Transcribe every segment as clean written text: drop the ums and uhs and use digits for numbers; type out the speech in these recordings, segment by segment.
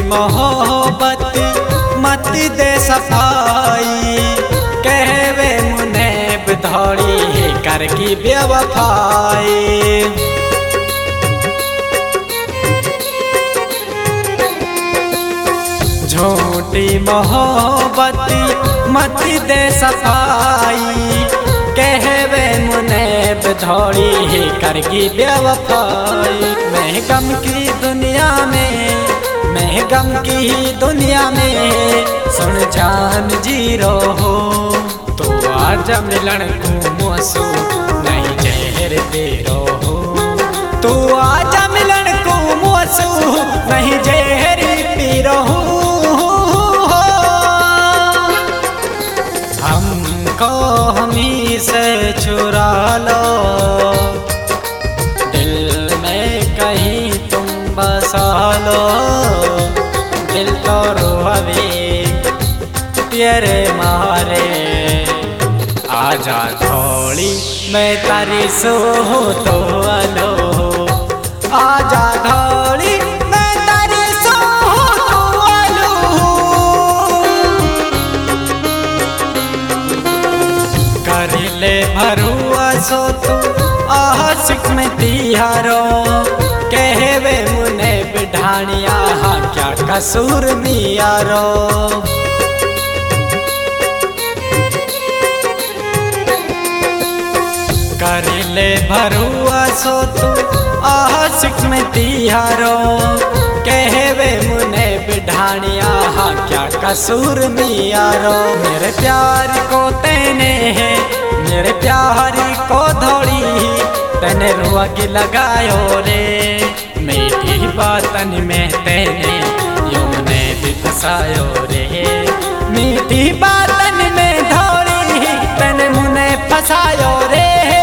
मोहब्बत मत दे सफाई, कहवे मुने बधौड़ी कर की बेवफाई। झूठी मोहब्बत मत दे सफाई, कहवे मुने बधौड़ी कर की बेवफाई। मैं गम की दुनिया में, मैं गम की दुनिया में सुन जान जी रो हो। तो आज मिलन को मोसू नहीं जहर दे रो हो। तो आज मिलन को मोसू नहीं जहर पी रो हो। हमको हमी से चुरा लो, दिल में कहीं तुम बसा लो। दिल तो रोवे तेरे मारे, आजा थोड़ी मैं तारी सो तो आलो। आजा थोड़ी मैं तारी सो तो आलो। कर ले भरुआ सो तू आशिक में तिहारो, कहवे मुने बिढ़ानिया क्या कसूर मियारो। कर ले भरुआ सो तू आशिक में तिहारो, कहवे मुने बिढ़ानिया क्या कसूर मियारो। मेरे प्यार को तेने है, मेरे प्यार को धोड़ी तने रुआ की लगायो रे। मीठी बातन में तेने यमुने भी फसायो रे। मीठी बातन में धोड़ी तने मुने फसायो रे।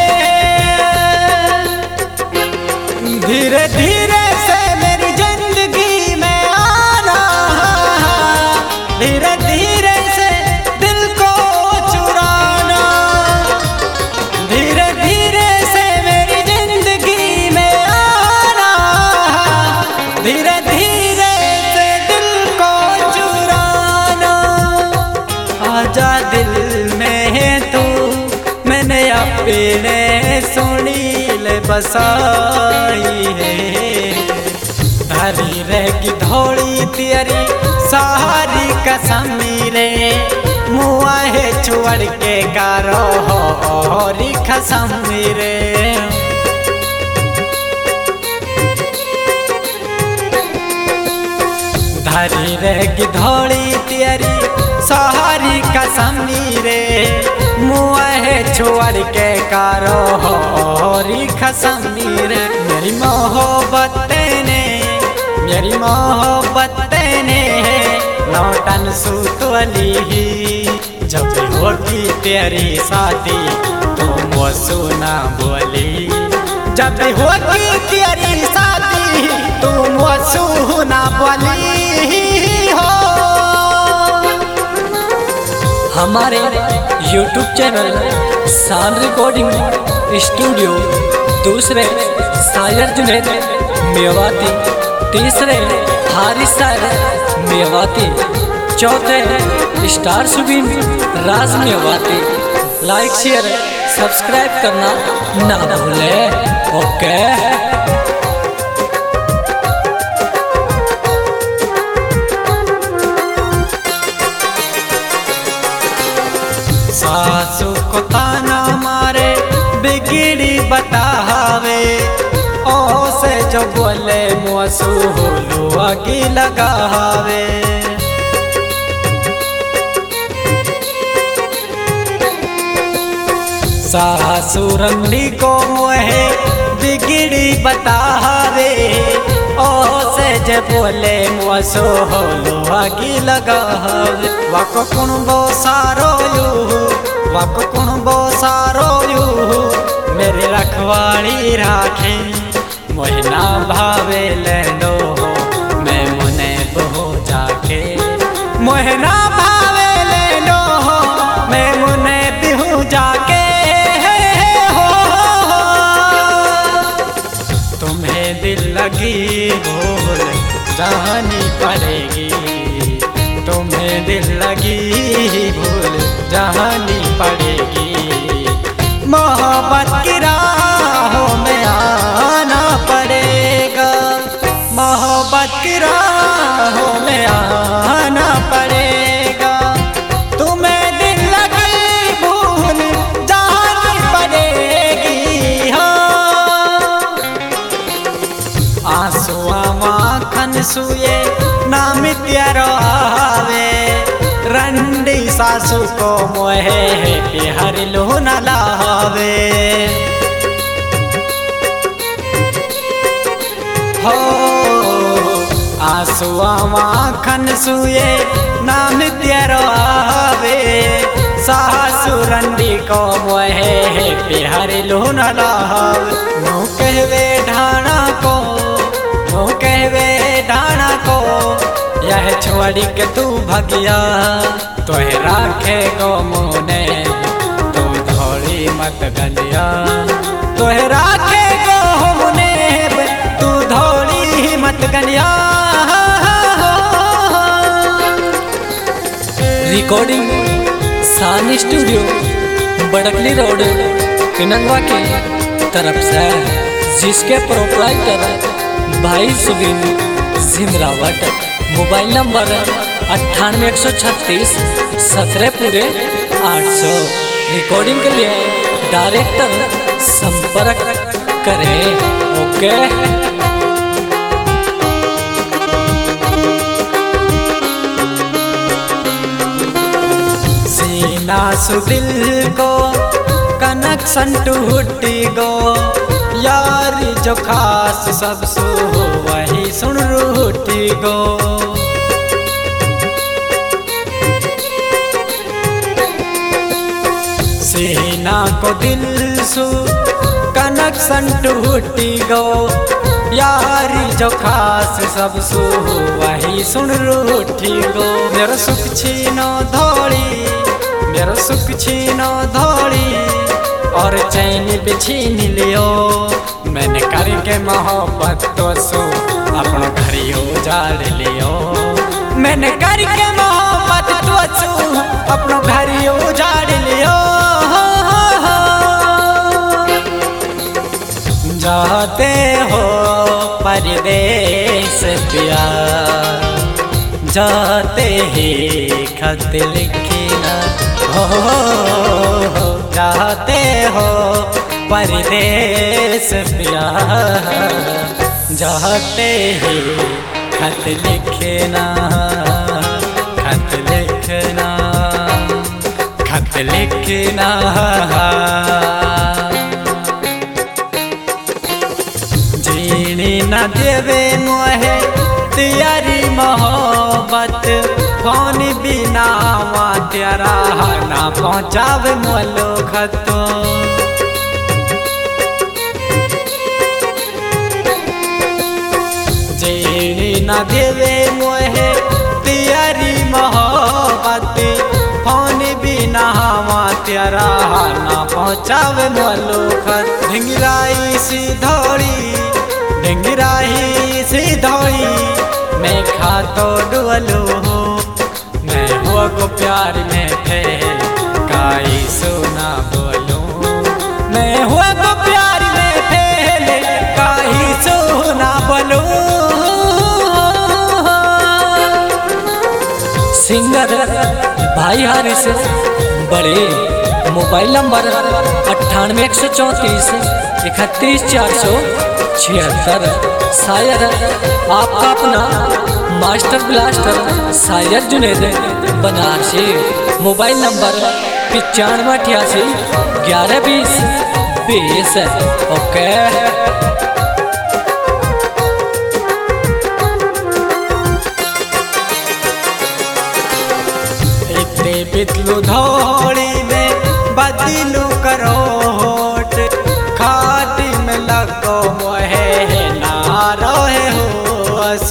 धीरे धीरे से मेरी जिंदगी में आना, धीरे धीरे से दिल को चुराना। धीरे धीरे से मेरी जिंदगी में आना, धीरे धीरे से दिल को चुराना। आजा दिल में तू, मैंने अपने सुनी ले बसाई है। धरी रहेगी धोड़ी तेरी सारी कसमी रे। मुआ है छुड़ के कारो होरी खसमी रे। धरी रहेगी धोड़ी तेरी सारी कसमी रे। मुआ है छुड़ के कारो होरी खसमी रे। मेरी मोहब्बत ने, मेरी मोहब्बत ने लौटन सूतवली ही। जब होगी तेरी शादी तुम वो सुना बोली। जब होगी तेरी शादी तुम वो सुना बोली हो। हमारे YouTube channel Shan recording studio, दूसरे शायर जुनैद मेवाती, तीसरे हारिस शायर मेवाती, चौथे star Subin Raj Mewati. Like share subscribe करना ना भूलें। ओके। सासू को ताना मारे बिगड़ी बतावे, ओ से जो बोले मुआसू लुआ की लगावे। सासू रंगली को मोहे बिगड़ी बतावे, ओ से जे बोले मुआसू लुआ की लगावे। वाको कुणबो सारो यू, वाको कुणबो सारो यू मेरी रखवाली राखे। मोहना भावे लेंदो मैं मुने बहो जाके। मोहना भावे लेंदो मैं मुने बिहू जाके। हो तुम्हें दिल लगी भूल जानी पड़ेगी, तुम्हें दिल लगी भूल जानी पड़ेगी। मोहब्बत की राहों में आना पड़ेगा, मोहब्बत की राहों में आना पड़ेगा, तुम्हें दिल लगी भूल जानी पड़ेगी। हाँ आंसुआ माखन सुए नाम त्यारो आवे, रंडी सासू को मोहे प्यार लो न लावे। हो आंसुआ माखन सुए नाम त्यारो आवे, सासू रंडी को मोहे प्यार लो न लावे। नो कहवे ढाणा को, नो कहवे ढाणा को, यह छोड़ी के तू भगिया, तोहे राखे गो मुने तू धोड़ी मत गलिया, तोहे राखे गो मुने तू धोड़ी मत गलिया। रिकॉर्डिंग सान स्टूडियो बड़कली रोड पिनंगवा की तरफ से, जिसके प्रोपराइटर भाई सुबिन जिमरावट। मोबाइल नंबर 98 136 17 पूरे 800। रिकॉर्डिंग के लिए डायरेक्टर संपर्क करें। ओके सीना सु दिल को कनेक्शन टूटी गो, यार जो खास सब सु वही सुन रूठी गो। सीना को दिल सु कनेक्शन टूटी गो, यारी जो खास सब सु वही सुन रूठी गो। मेरा सुख छीनो धोड़ी, मेरा सुख छीनो धोड़ी, और चैन भी छीन लियो। मैंने करके मोहब्बत तो सो अपनो घर उजाड़ लियो, मैंने करके मोहब्बत तो सो अपनो घर उजाड़ लियो। जाते हो परदेस प्यार, जाते ही खत लिखना हो, जाते हो परदेस प्यार, जाते ही खत लिखना, खत लिखना, खत लिखना। जीनी न देवे मोहे तेरी मोहब्बत, कौन बिना तेरा ना पहुँचावे मोलो खतो। जीनी न देवे मोहे तेरी मोहब्बत, कौन बिना तेरा ना पहुँचावे मोलो खत। ढिंगराई सी धोड़ी, ढिंगराई सी धोड़ी, मैं खातो डुअलो हूँ, मैं हुआ को प्यार में थे काई सुना बोलूं, मैं हुआ को प्यार में थे काई सुना बोलूं। सिंगर भाई हारिस बड़े। Mobile number 98 134 31 476। शायर आपका अपना मास्टर ब्लास्टर शायर Juned Banarasi. Mobile number 95 88 11 20 20। Okay बितलू धोड़ी में बदलू करोट, खाटी में लगो मोहे ना रहे होश।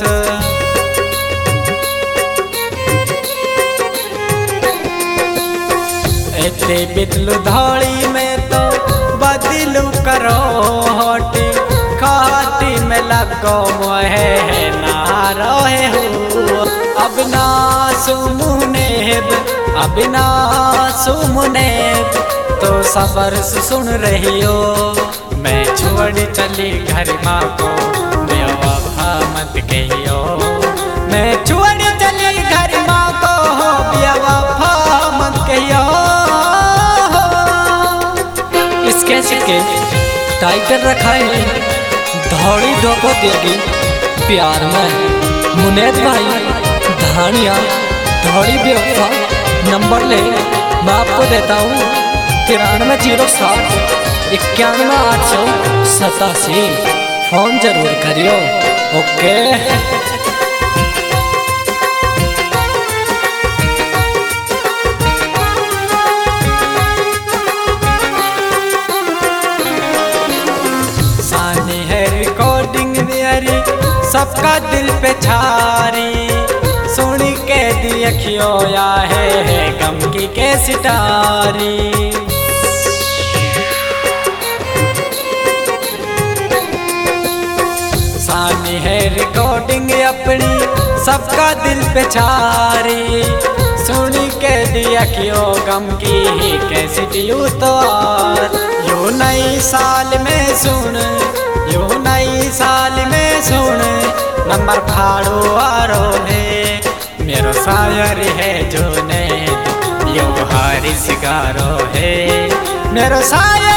इतने बितलू धोड़ी में तो बदलू करोट, खाटी में लगो मोहे ना रहे हो। अब ना सुमुनेब अब ना सुमुनेब तो सबर से सुन रही हो। मैं छोड़ चली घर माँ को बेवफा मत कहियो। मैं छोड़ चली घर माँ को बेवफा मत कहियो। स्केच के टाइटल रखा है धौड़ी धोखो देगी प्यार में। मुनेद भाई धानिया धौड़ी बेवफा नंबर ले मैं आपको देता हूँ 9307 91 फोन जरूर करियो। ओके सानी है रिकॉर्डिंग मेरी सबका दिल पे छारी। सुन के देखियो या है गम की के सितारी। सानी है रिकॉर्डिंग अपनी सबका दिल पे छारी। सुन के देखियो गम की कैसी दियो तो यो नई साल में सुन यो नई साल में सुन नंबर फाड़ो आरो है मेरो शायर है जो ने यो हारिस गारो है मेरो शायर